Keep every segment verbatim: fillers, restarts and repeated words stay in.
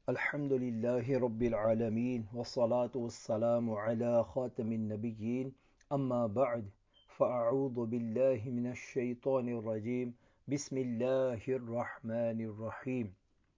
الحمد لله رب العالمين والصلاة والسلام على خاتم النبيين أما بعد فأعوذ بالله من الشيطان الرجيم بسم الله الرحمن الرحيم.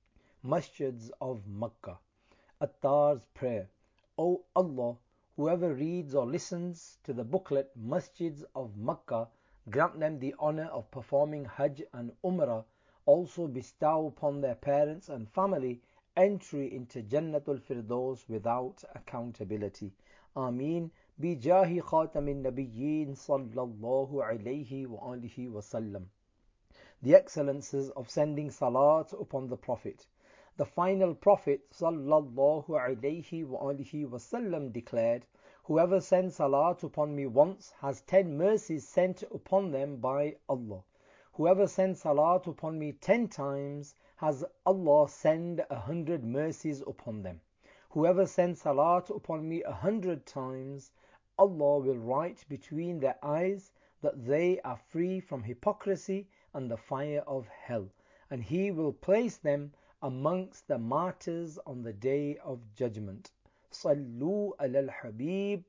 Masjids of Makkah. Attar's prayer. O Allah, whoever reads or listens to the booklet Masjids of Makkah, grant them the honor of performing Hajj and Umrah. Also bestow upon their parents and family entry into Jannatul Firdaus without accountability. Ameen. Bijahi Khatamin Nabiyyin sallallahu alayhi wa alihi wa sallam. The excellences of sending salat upon the Prophet. The final Prophet sallallahu alayhi wa alihi wa sallam declared, whoever sends salat upon me once has ten mercies sent upon them by Allah. Whoever sends salat upon me ten times has Allah send a hundred mercies upon them. Whoever sends salat upon me a hundred times, Allah will write between their eyes that they are free from hypocrisy and the fire of hell, and He will place them amongst the martyrs on the day of judgment. Sallu ala al-Habib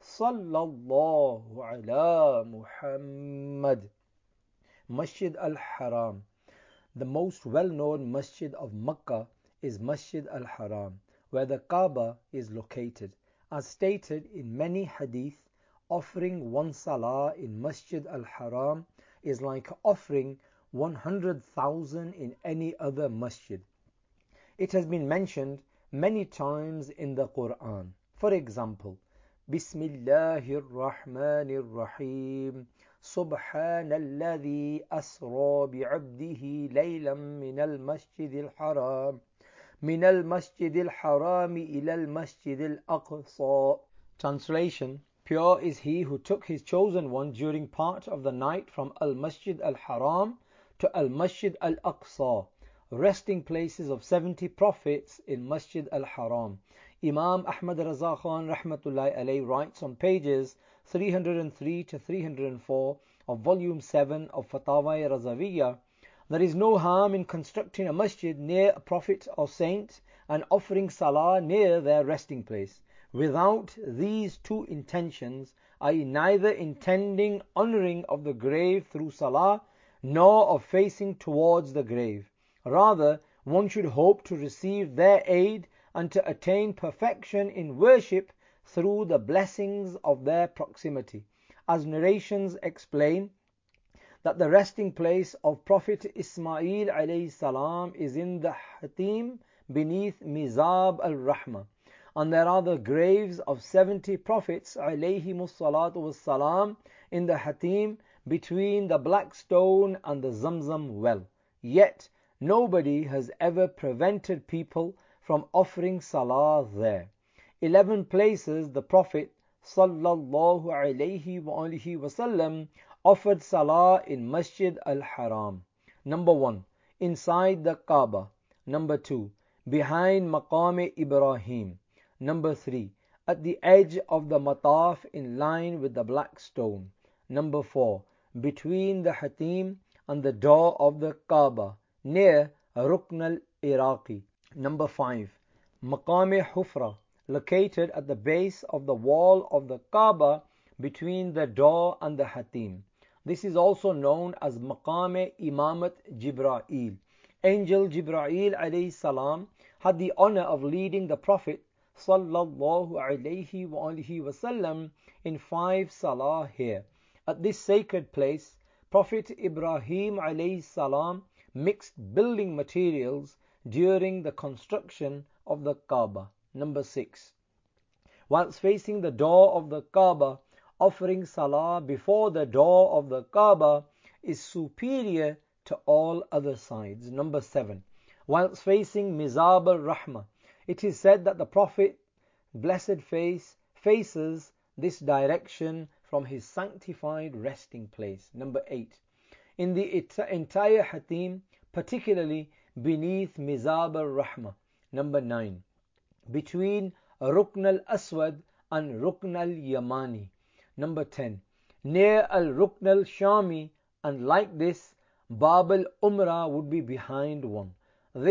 sallallahu ala Muhammad. Masjid al-Haram. The most well-known masjid of Makkah is Masjid al-Haram, where the Kaaba is located. As stated in many hadith, offering one salah in Masjid al-Haram is like offering one hundred thousand in any other masjid. It has been mentioned many times in the Quran. For example, Bismillahir Rahmanir Rahim. سبحان الذي أسرى بعبده ليلا من المسجد الحرام من المسجد الحرام إلى المسجد الأقصى. Translation: Pure is He who took His chosen one during part of the night from Al-Masjid Al-Haram to Al-Masjid Al-Aqsa, resting places of seventy prophets in Masjid Al-Haram. Imam Ahmad Raza Khan rahmatullahi alayhi writes on pages three hundred three to three hundred four of volume seven of Fatawa Razawiyya, there is no harm in constructing a masjid near a prophet or saint and offering salah near their resting place, without these two intentions, that is neither intending honouring of the grave through salah nor of facing towards the grave. Rather, one should hope to receive their aid and to attain perfection in worship through the blessings of their proximity. As narrations explain, that the resting place of Prophet Ismail alayhi salam is in the Hatim beneath Mizab al-Rahmah, and there are the graves of seventy prophets alayhimus salatu was salam in the Hatim between the black stone and the Zamzam well. Yet nobody has ever prevented people from offering salah there. Eleven places the Prophet sallallahu alayhi wa alihi wasallam offered salah in Masjid al-Haram. Number one, inside the Kaaba. Number two, behind Maqam Ibrahim. Number three, at the edge of the Mataf in line with the black stone. Number four, between the Hatim and the door of the Kaaba, near Rukn al-Iraqi. Number five, Maqam Hufra, located at the base of the wall of the Kaaba between the door and the Hatim. This is also known as Maqam Imamat Jibra'il. Angel Jibra'il alayhi salam had the honor of leading the Prophet sallallahu alayhi wa alihi wasallam in five salah here. At this sacred place, Prophet Ibrahim alayhi salam mixed building materials during the construction of the Kaaba. Number six, whilst facing the door of the Kaaba, offering salah before the door of the Kaaba is superior to all other sides. Number seven, whilst facing Mizab al-Rahmah, it is said that the Prophet, blessed face, faces this direction from his sanctified resting place. Number eight, in the entire Hatim, particularly beneath Mizab al-Rahmah. Number nine, between Rukn al-Aswad and Rukn al-Yamani. Number ten, near al-Rukn al-Shami, and like this, Bab al-Umrah would be behind one. This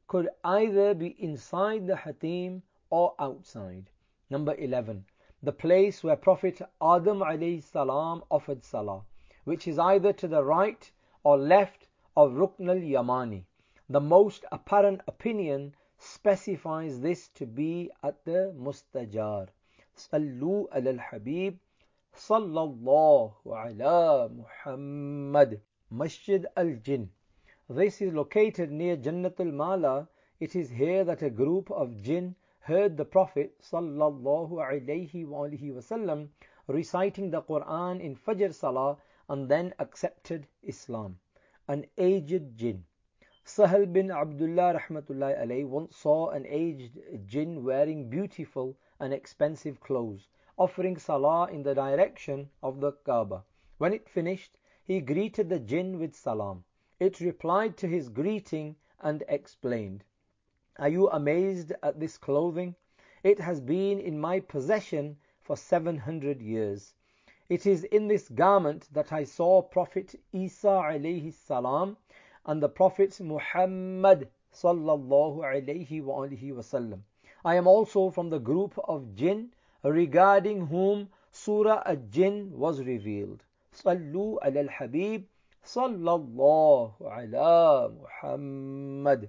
could either be inside the Hatim or outside. Number eleven. The place where Prophet Adam alayhi salam offered salah, which is either to the right or left of Rukn al-Yamani. The most apparent opinion specifies this to be at the Mustajar. Sallu ala al-Habib sallallahu ala Muhammad. Masjid al-Jinn. This is located near Jannatul Mala. It is here that a group of jinn heard the Prophet sallallahu alaihi wasallam reciting the Quran in Fajr Salah and then accepted Islam. An aged jinn. Sahal bin Abdullah rahmatullahi alayhi once saw an aged jinn wearing beautiful and expensive clothes, offering salah in the direction of the Kaaba. When it finished, he greeted the jinn with salam. It replied to his greeting and explained, "Are you amazed at this clothing? It has been in my possession for seven hundred years. It is in this garment that I saw Prophet Isa alayhi salam and the Prophet Muhammad sallallahu alayhi wa alihi wasallam. I am also from the group of jinn regarding whom Surah Al-Jinn was revealed. Sallu ala al-Habib sallallahu ala Muhammad."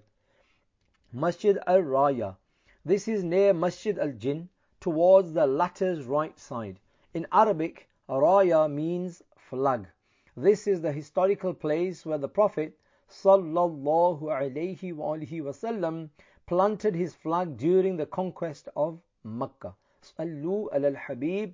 Masjid al-Raya. This is near Masjid al-Jinn, towards the latter's right side. In Arabic, Raya means flag. This is the historical place where the Prophet sallallahu alayhi wa alihi wasallam planted his flag during the conquest of Makkah. Sallu ala al-Habib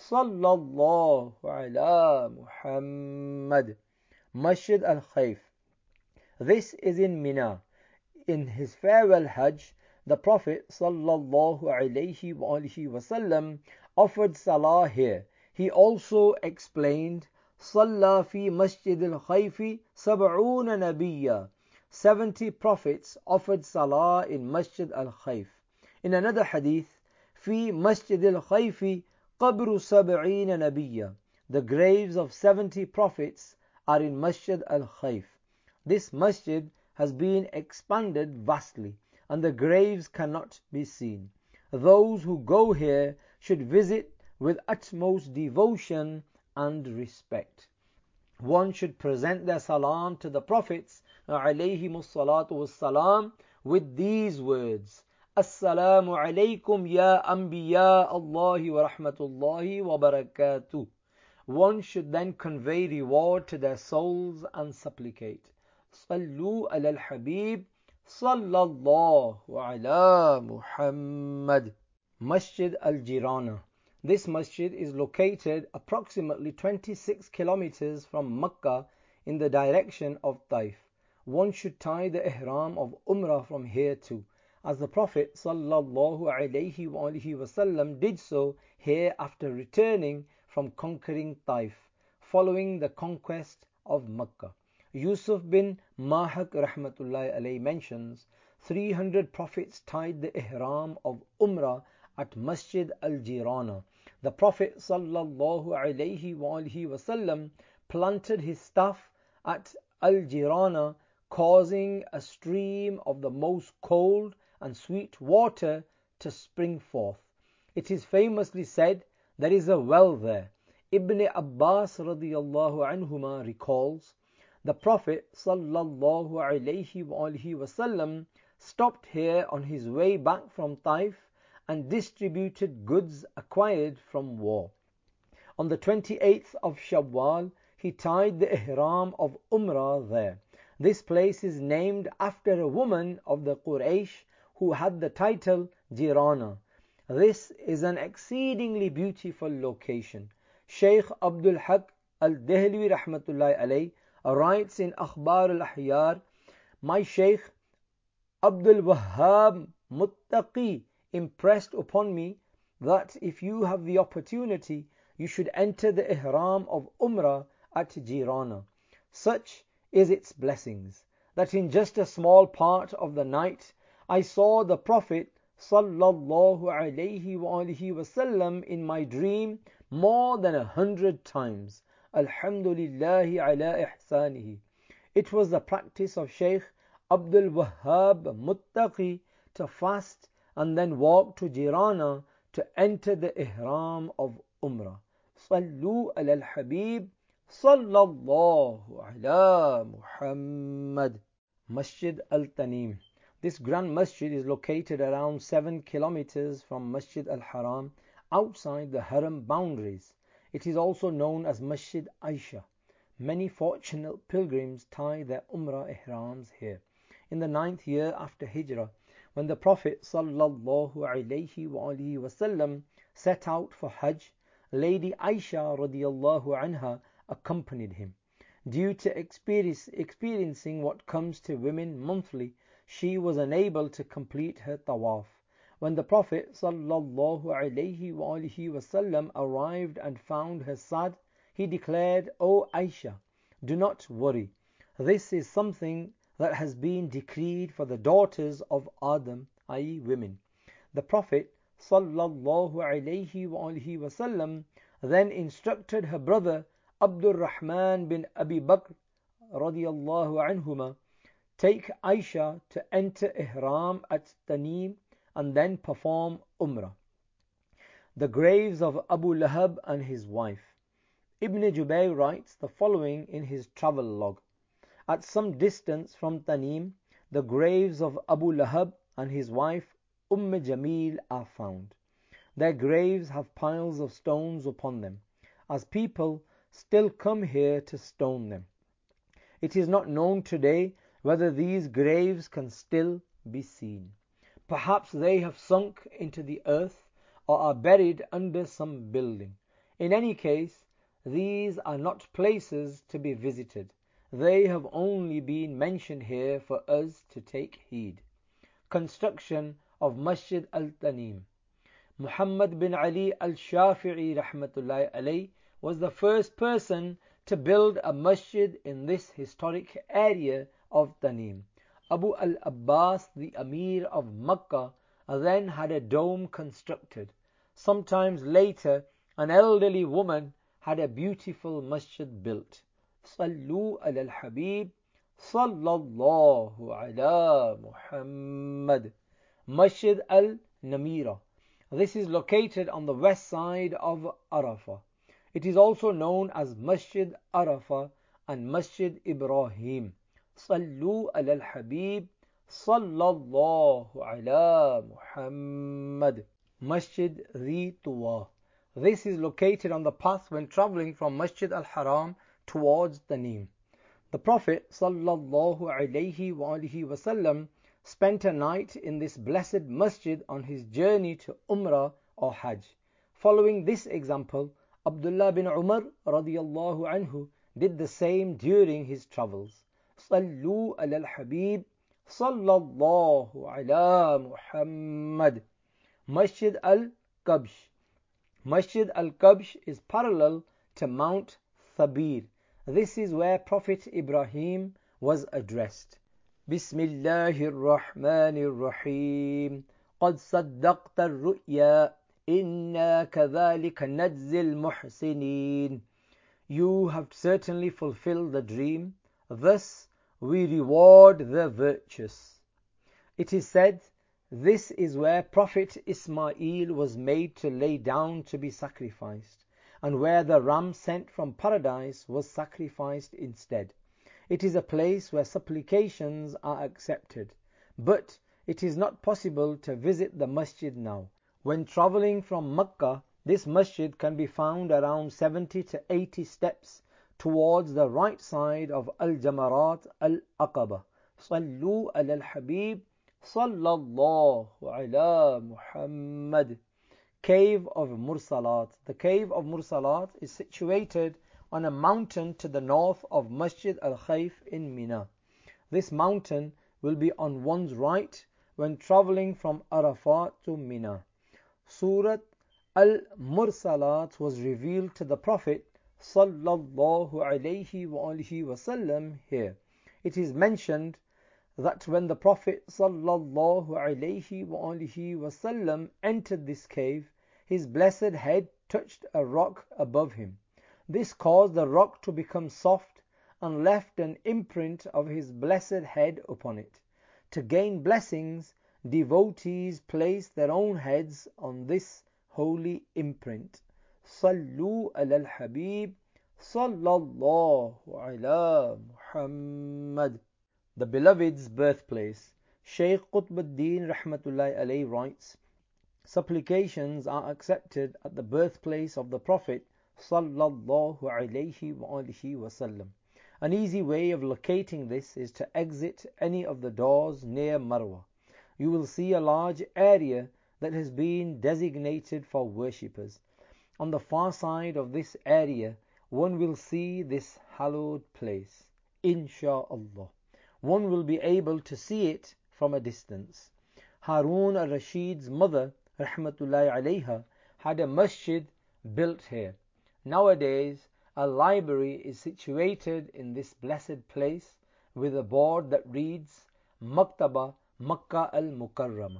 sallallahu ala Muhammad. Masjid al-Khayf. This is in Mina. In his farewell Hajj, the Prophet sallallahu alayhi wa alihi wasallam offered salah here. He also explained, "Salla fi Masjid al-Khayfi sab'una nabiyya." Seventy prophets offered salah in Masjid al-Khayf. In another hadith, "Fi Masjid al-Khayfi qabru sab'ina nabiyya." The graves of seventy prophets are in Masjid al-Khayf. This masjid has been expanded vastly, and the graves cannot be seen. Those who go here should visit with utmost devotion and respect. One should present their salam to the Prophets alayhimus salatu wassalam with these words: "Assalamu alaykum ya anbiya Allahi wa rahmatullahi wa barakatuh." One should then convey reward to their souls and supplicate, "Sallu ala al-Habib sallallahu ala Muhammad." Masjid al-Jirana. This masjid is located approximately twenty-six kilometers from Makkah in the direction of Taif. One should tie the ihram of Umrah from here too, as the Prophet sallallahu alayhi wa alihi wasallam did so here after returning from conquering Taif, following the conquest of Makkah. Yusuf bin Mahak rahmatullahi alayhi mentions three hundred prophets tied the ihram of Umrah at Masjid al-Jirana. The Prophet sallallahu alayhi wa alihi wasallam planted his staff at al-Jirana, causing a stream of the most cold and sweet water to spring forth. It is famously said there is a well there. Ibn Abbas radiyallahu anhuma recalls, the Prophet sallallahu alayhi wa alihi wasallam stopped here on his way back from Taif and distributed goods acquired from war. On the twenty-eighth of Shawwal, he tied the ihram of Umrah there. This place is named after a woman of the Quraysh who had the title Jirana. This is an exceedingly beautiful location. Shaykh Abdul Haq al-Dehlwi rahmatullahi alayh writes in Akhbar al-Ahyar, "My Shaykh Abdul Wahhab Muttaqi impressed upon me that if you have the opportunity, you should enter the ihram of Umrah at Jirana. Such is its blessings, that in just a small part of the night, I saw the Prophet sallallahu alayhi wa alihi wasallam in my dream more than a hundred times. Alhamdulillahi ala ihsanihi." It was the practice of Shaykh Abdul Wahhab Muttaqi to fast and then walk to Jirana to enter the ihram of Umrah. Sallu ala al-Habib sallallahu ala Muhammad. Masjid al-Tanim. This grand masjid is located around seven kilometers from Masjid al-Haram outside the Haram boundaries. It is also known as Masjid Aisha. Many fortunate pilgrims tie their Umrah ihrams here. In the ninth year after Hijrah, when the Prophet sallallahu alaihi wasallam set out for Hajj, Lady Aisha radiallahu anha accompanied him. Due to experience, experiencing what comes to women monthly, she was unable to complete her tawaf. When the Prophet sallallahu alaihi wasallam arrived and found her sad, he declared, "O Aisha, do not worry. This is something that has been decreed for the daughters of Adam, that is women." The Prophet sallallahu alaihi wasallam then instructed her brother Abdul Rahman bin Abi Bakr radiyallahu anhuma, take Aisha to enter ihram at Tanim and then perform Umrah. The graves of Abu Lahab and his wife. Ibn Jubayr writes the following in his travel log. At some distance from Tanim, the graves of Abu Lahab and his wife Umm Jamil are found. Their graves have piles of stones upon them, as people still come here to stone them. It is not known today whether these graves can still be seen. Perhaps they have sunk into the earth or are buried under some building. In any case, these are not places to be visited. They have only been mentioned here for us to take heed. Construction of Masjid al-Tanim. Muhammad bin Ali al-Shafi'i rahmatullahi alayh was the first person to build a masjid in this historic area of Tanim. Abu al-Abbas, the Amir of Makkah, then had a dome constructed. Sometimes later, an elderly woman had a beautiful masjid built. Sallu ala al-Habib sallallahu ala Muhammad. Masjid al-Namira. This is located on the west side of Arafah. It is also known as Masjid Arafah and Masjid Ibrahim. Sallu ala al-Habib sallallahu ala Muhammad. Masjid Dhi Tuwa. This is located on the path when traveling from Masjid al-Haram towards Tanim. The Prophet sallallahu alaihi wasallam spent a night in this blessed masjid on his journey to Umrah or Hajj. Following this example, Abdullah bin Umar radiyallahu anhu did the same during his travels. Sallu ala al-Habib sallallahu ala Muhammad. Masjid al-Kabsh. Masjid al-Kabsh is parallel to Mount Thabir. This is where Prophet Ibrahim was addressed. Bismillahir Rahmanir Rahim. قد صدقت الرؤيا إنا كذلك نجزي المحسنين. You have certainly fulfilled the dream. Thus we reward the virtuous. It is said, this is where Prophet Ismail was made to lay down to be sacrificed, and where the ram sent from paradise was sacrificed instead. It is a place where supplications are accepted, but it is not possible to visit the masjid now. When traveling from Makkah, this masjid can be found around seventy to eighty steps towards the right side of Al-Jamarat Al-Aqaba. Sallu ala al-Habib sallallahu ala Muhammad. Cave of Mursalat. The cave of Mursalat is situated on a mountain to the north of Masjid al-Khayf in Mina. This mountain will be on one's right when traveling from Arafat to Mina. Surat Al-Mursalat was revealed to the Prophet sallallahu alaihi wasallam here. It is mentioned that when the Prophet sallallahu alaihi wasallam entered this cave, his blessed head touched a rock above him. This caused the rock to become soft, and left an imprint of his blessed head upon it. To gain blessings, devotees place their own heads on this holy imprint. Sallu ala al-Habib, sallallahu ala Muhammad. The beloved's birthplace. Shaykh Qutbuddin Rahmatullahi alayhi writes, supplications are accepted at the birthplace of the Prophet sallallahu alayhi wa alihi wasallam. An easy way of locating this is to exit any of the doors near Marwa. You will see a large area that has been designated for worshippers. On the far side of this area, one will see this hallowed place. Insha'Allah. One will be able to see it from a distance. Harun al-Rashid's mother, rahmatullahi alayha, had a masjid built here. Nowadays, a library is situated in this blessed place with a board that reads Maktaba Makkah al-Mukarramah.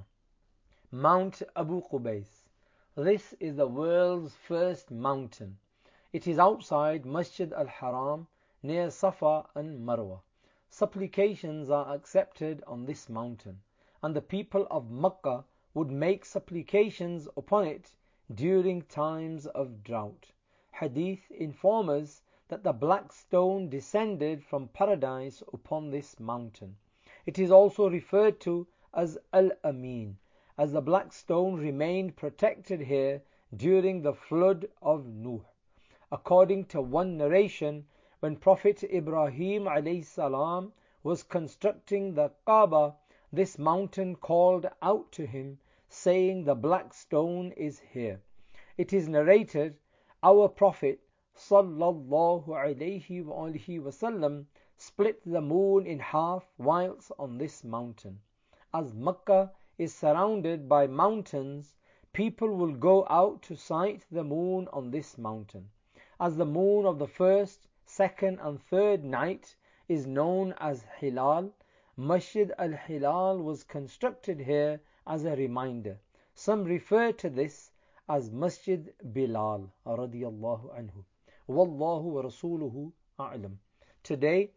Mount Abu Qubais. This is the world's first mountain. It is outside Masjid al-Haram near Safa and Marwa. Supplications are accepted on this mountain, and the people of Makkah would make supplications upon it during times of drought. Hadith informs us that the black stone descended from paradise upon this mountain. It is also referred to as Al-Amin, as the black stone remained protected here during the flood of Nuh. According to one narration, when Prophet Ibrahim alayhi salam was constructing the Kaaba, this mountain called out to him, saying, the black stone is here. It is narrated, our Prophet sallallahu alayhi wa alihi wasallam split the moon in half whilst on this mountain. As Makkah is surrounded by mountains, people will go out to sight the moon on this mountain. As the moon of the first, second and third night is known as Hilal, Masjid al-Hilal was constructed here as a reminder. Some refer to this as Masjid Bilal radiyallahu anhu. Wallahu wa rasuluhu a'lam. Today,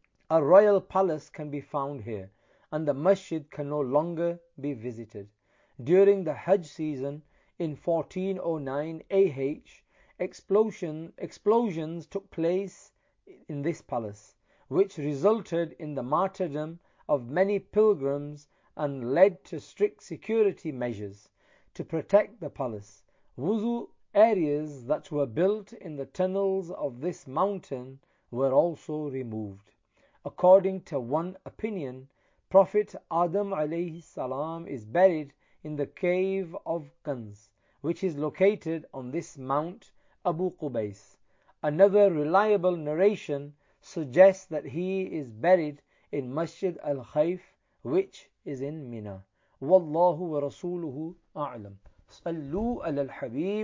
a royal palace can be found here, and the masjid can no longer be visited. During the Hajj season in fourteen oh nine A H, explosion, explosions took place in this palace, which resulted in the martyrdom of many pilgrims and led to strict security measures to protect the palace. Wuzu areas that were built in the tunnels of this mountain were also removed. According to one opinion, Prophet Adam alayhi salam is buried in the cave of Kanz, which is located on this Mount Abu Qubais. Another reliable narration suggests that he is buried in Masjid al-Khayf, which is in Mina. Wallahu wa rasuluhu a'lam. Sallu ala al-Habib,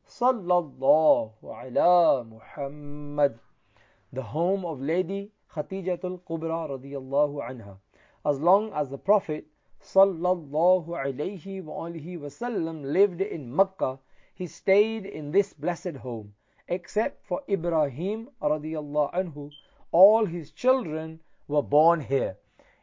sallallahu ala Muhammad. The home of Lady Khatijatul Kubra radiyallahu anha. As long as the Prophet sallallahu alayhi wa alihi wasallam lived in Makkah, he stayed in this blessed home. Except for Ibrahim radiyallahu anhu, all his children were born here.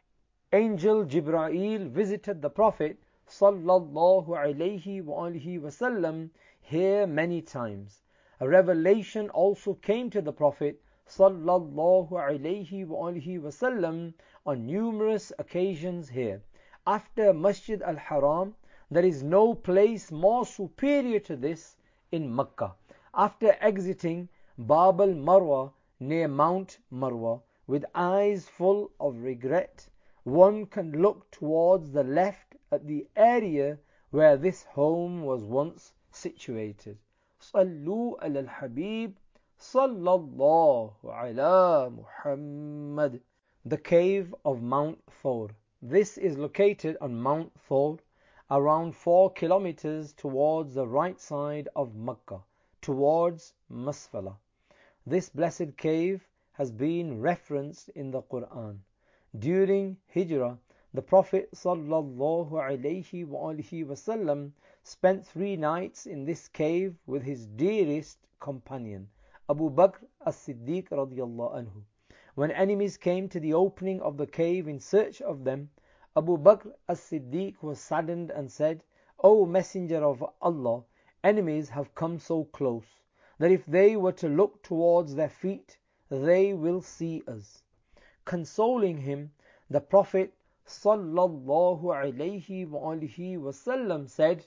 Angel Jibreel visited the Prophet sallallahu alayhi wa alihi wasallam here many times. A revelation also came to the Prophet sallallahu alayhi wa alihi wasallam on numerous occasions here. After Masjid al-Haram, there is no place more superior to this in Makkah. After exiting Bab al-Marwa near Mount Marwa, with eyes full of regret, one can look towards the left at the area where this home was once situated. Sallu ala al-Habib, sallallahu ala Muhammad. The cave of Mount Thawr. This is located on Mount Thawr, around four kilometers towards the right side of Makkah, towards Masfala. This blessed cave has been referenced in the Quran. During Hijrah, the Prophet sallallahu alayhi wa alihi wasallam spent three nights in this cave with his dearest companion, Abu Bakr as-Siddiq radiyallahu anhu. When enemies came to the opening of the cave in search of them, Abu Bakr as-Siddiq was saddened and said, O Messenger of Allah, enemies have come so close that if they were to look towards their feet, they will see us. Consoling him, the Prophet sallallahu alayhi wa alihi wasallam said,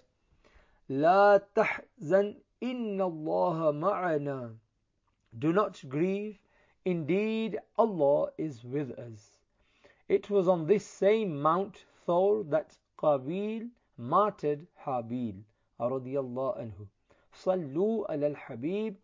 La tahzan inna Allah ma'ana. Do not grieve, indeed Allah is with us. It was on this same Mount Thawr that Qabil martyred Habil radiyallahu anhu. Sallu ala al-Habib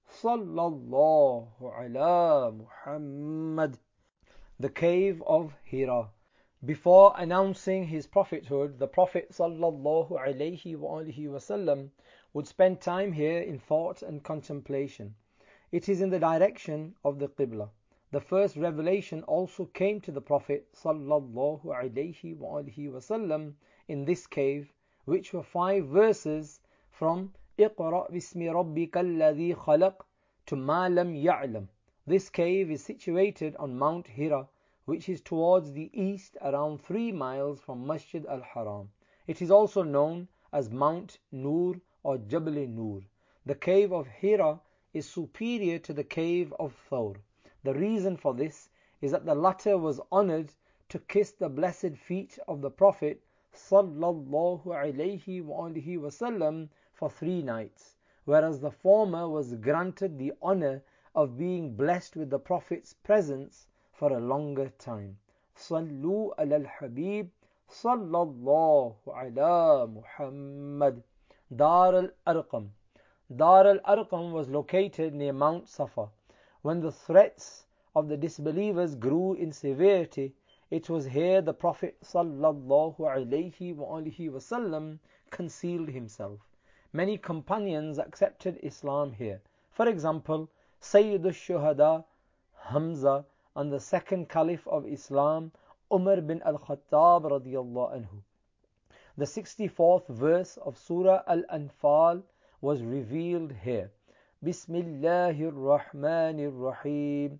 sallallahu ala Muhammad. The cave of Hira. Before announcing his prophethood, the Prophet sallallahu alayhi wa alihi wasallam would spend time here in thought and contemplation. It is in the direction of the Qibla. The first revelation also came to the Prophet sallallahu alayhi wa alihi wasallam in this cave, which were five verses from Iqra bismi rabbika alladhi khalaq to Ma lam ya'lam. This cave is situated on Mount Hira, which is towards the east around three miles from Masjid al-Haram. It is also known as Mount Nur or Jabal Nur. The cave of Hira is superior to the cave of Thawr. The reason for this is that the latter was honored to kiss the blessed feet of the Prophet sallallahu alayhi wa alihi wasallam for three nights, whereas the former was granted the honor of being blessed with the Prophet's presence for a longer time. Sallu ala al-Habib sallallahu ala Muhammad. Dar al-Arqam. Dar al-Arqam was located near Mount Safa. When the threats of the disbelievers grew in severity, it was here the Prophet sallallahu alayhi wa alihi wasallam concealed himself. Many companions accepted Islam here. For example, Sayyid al-Shuhada Hamza and the second Caliph of Islam, Umar bin al-Khattab radiyallahu anhu. The sixty-fourth verse of Surah Al-Anfal was revealed here. Bismillahir Rahmanir Rahim.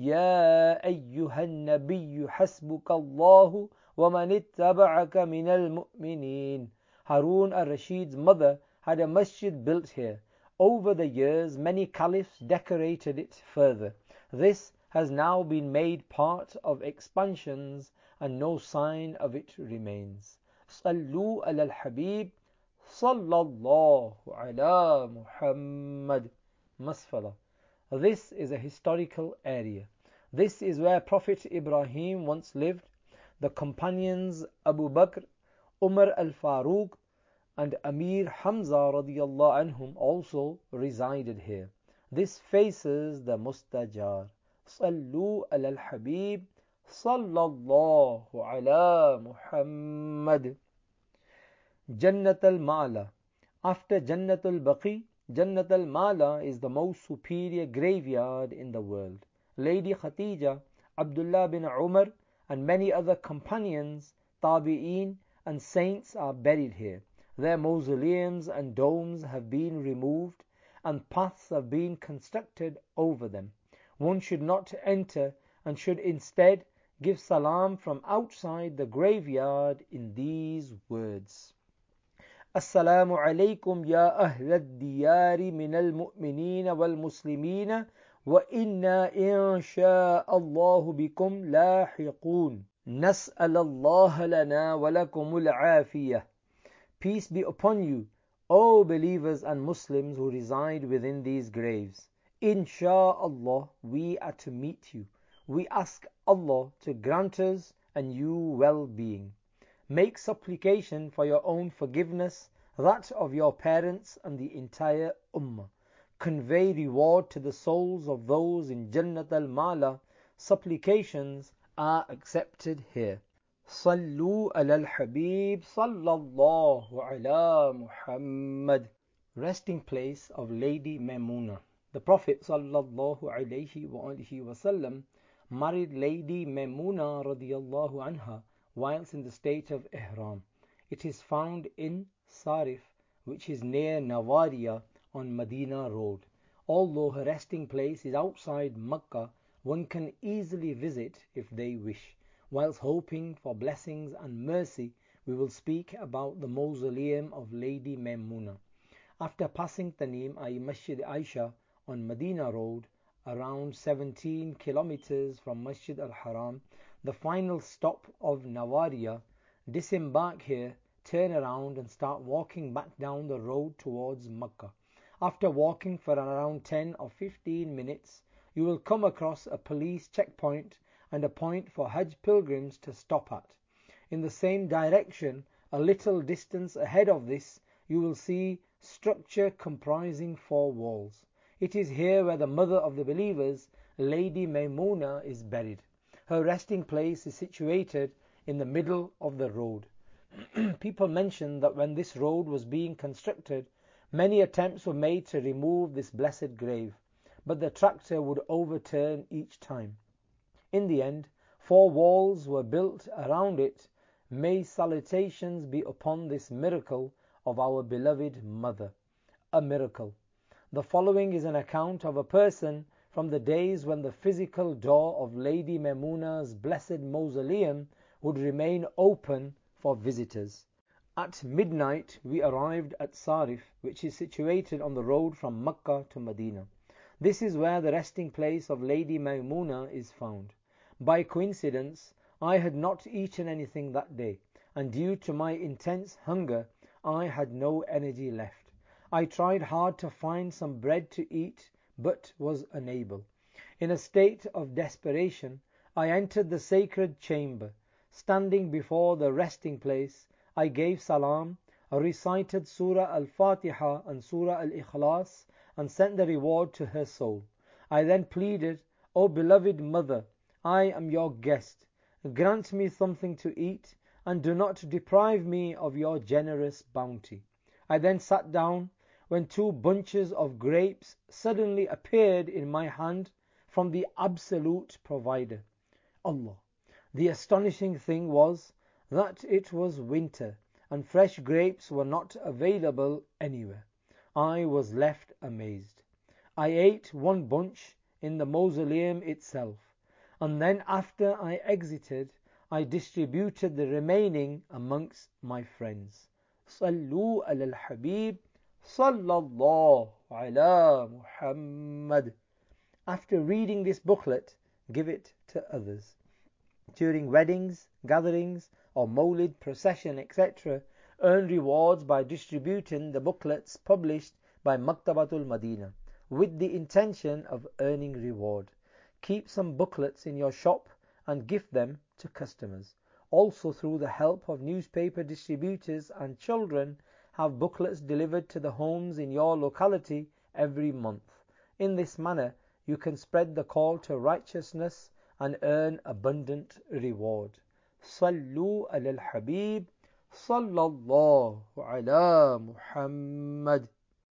Ya ayyuhan nabiyyu hasbukallahu wa man ittaba'aka minal mu'minin. Harun al-Rashid's mother had a masjid built here. Over the years, many caliphs decorated it further. This has now been made part of expansions and no sign of it remains. Sallu ala al-Habib sallallahu ala Muhammad. Masfala. This is a historical area. This is where Prophet Ibrahim once lived. The companions Abu Bakr, Umar al-Faruq and Amir Hamza radiyallahu anhum also resided here. This faces the Mustajar. Sallu ala al-Habib sallallahu ala Muhammad. Jannat al-Ma'la. After Jannat al-Baqi, Jannat al-Ma'la is the most superior graveyard in the world. Lady Khatija, Abdullah bin Umar and many other companions, tabi'een and saints are buried here. Their mausoleums and domes have been removed and paths have been constructed over them. One should not enter and should instead give salam from outside the graveyard in these words. Assalamu alaykum ya ahl al-diyari min al-mu'minina wal-muslimina wa inna insha Allahu bikum lahiqun. Nas'al Allah lana wa lakum al-afiyah. Peace be upon you, O believers and Muslims who reside within these graves. Insha'Allah, we are to meet you. We ask Allah to grant us and you well-being. Make supplication for your own forgiveness, that of your parents and the entire Ummah. Convey reward to the souls of those in Jannat al-Ma'la. Supplications are accepted here. Sallu ala al-Habib sallallahu ala Muhammad. Resting place of Lady Maimuna. The Prophet sallallahu alayhi wa alihi wasallam married Lady Maimuna radiyallahu anha whilst in the state of Ihram. It is found in Sarif, which is near Nawariya on Medina Road. Although her resting place is outside Makkah, one can easily visit if they wish. Whilst hoping for blessings and mercy, we will speak about the mausoleum of Lady Maimuna. After passing Tanim, i.e. Masjid Aisha on Medina Road, around seventeen kilometers from Masjid al-Haram, the final stop of Nawariya, disembark here, turn around and start walking back down the road towards Makkah. After walking for around ten or fifteen minutes, you will come across a police checkpoint and a point for Hajj pilgrims to stop at. In the same direction, a little distance ahead of this, you will see structure comprising four walls. It is here where the mother of the believers, Lady Maimuna, is buried. Her resting place is situated in the middle of the road. People mention that when this road was being constructed, many attempts were made to remove this blessed grave, but the tractor would overturn each time. In the end, four walls were built around it. May salutations be upon this miracle of our beloved mother. A miracle. The following is an account of a person from the days when the physical door of Lady Maimuna's blessed mausoleum would remain open for visitors. At midnight we arrived at Sarif, which is situated on the road from Makkah to Medina. This is where the resting place of Lady Maimuna is found. By coincidence, I had not eaten anything that day, and due to my intense hunger, I had no energy left. I tried hard to find some bread to eat, but was unable. In a state of desperation, I entered the sacred chamber. Standing before the resting place, I gave salam, recited Surah Al-Fatiha and Surah Al-Ikhlas, and sent the reward to her soul. I then pleaded, O beloved mother, I am your guest. Grant me something to eat, and do not deprive me of your generous bounty. I then sat down, when two bunches of grapes suddenly appeared in my hand from the absolute provider, Allah. The astonishing thing was that it was winter, and fresh grapes were not available anywhere. I was left amazed. I ate one bunch in the mausoleum itself, and then after I exited, I distributed the remaining amongst my friends. Sallu ala al-Habib, sallallahu ala Muhammad. After reading this booklet, give it to others. During weddings, gatherings, or Mawlid procession, et cetera, earn rewards by distributing the booklets published by Maktabatul Madinah, with the intention of earning reward. Keep some booklets in your shop and gift them to customers. Also, through the help of newspaper distributors and children, have booklets delivered to the homes in your locality every month. In this manner, you can spread the call to righteousness and earn abundant reward. Sallu ala al-Habib, sallallahu ala Muhammad.